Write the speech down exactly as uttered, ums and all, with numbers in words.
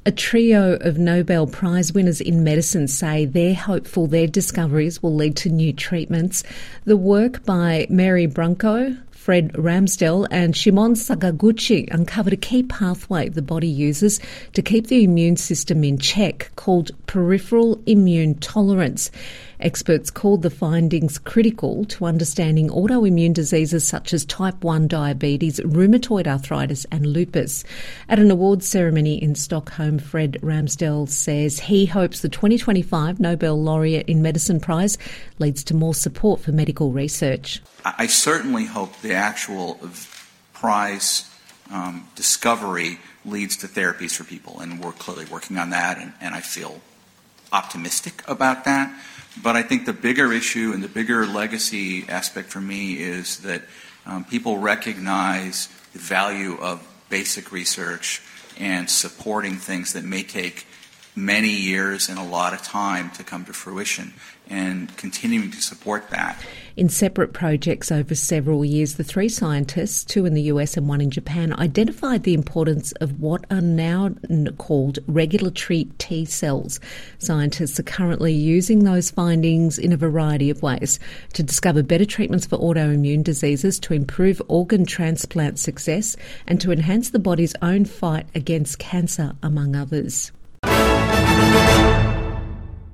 A trio of Nobel Prize winners in medicine say they're hopeful their discoveries will lead to new treatments. The work by Mary Brunko, Fred Ramsdell and Shimon Sakaguchi uncovered a key pathway the body uses to keep the immune system in check, called peripheral immune tolerance. Experts called the findings critical to understanding autoimmune diseases such as type one diabetes, rheumatoid arthritis and lupus. At an awards ceremony in Stockholm, Fred Ramsdell says he hopes the twenty twenty-five Nobel Laureate in Medicine Prize leads to more support for medical research. I certainly hope the actual prize um, discovery leads to therapies for people, and we're clearly working on that, and, and I feel optimistic about that. But I think the bigger issue and the bigger legacy aspect for me is that um, people recognize the value of basic research and supporting things that may take many years and a lot of time to come to fruition, and continuing to support that. In separate projects over several years, the three scientists, two in the U S and one in Japan, identified the importance of what are now called regulatory T cells. Scientists are currently using those findings in a variety of ways to discover better treatments for autoimmune diseases, to improve organ transplant success, and to enhance the body's own fight against cancer, among others.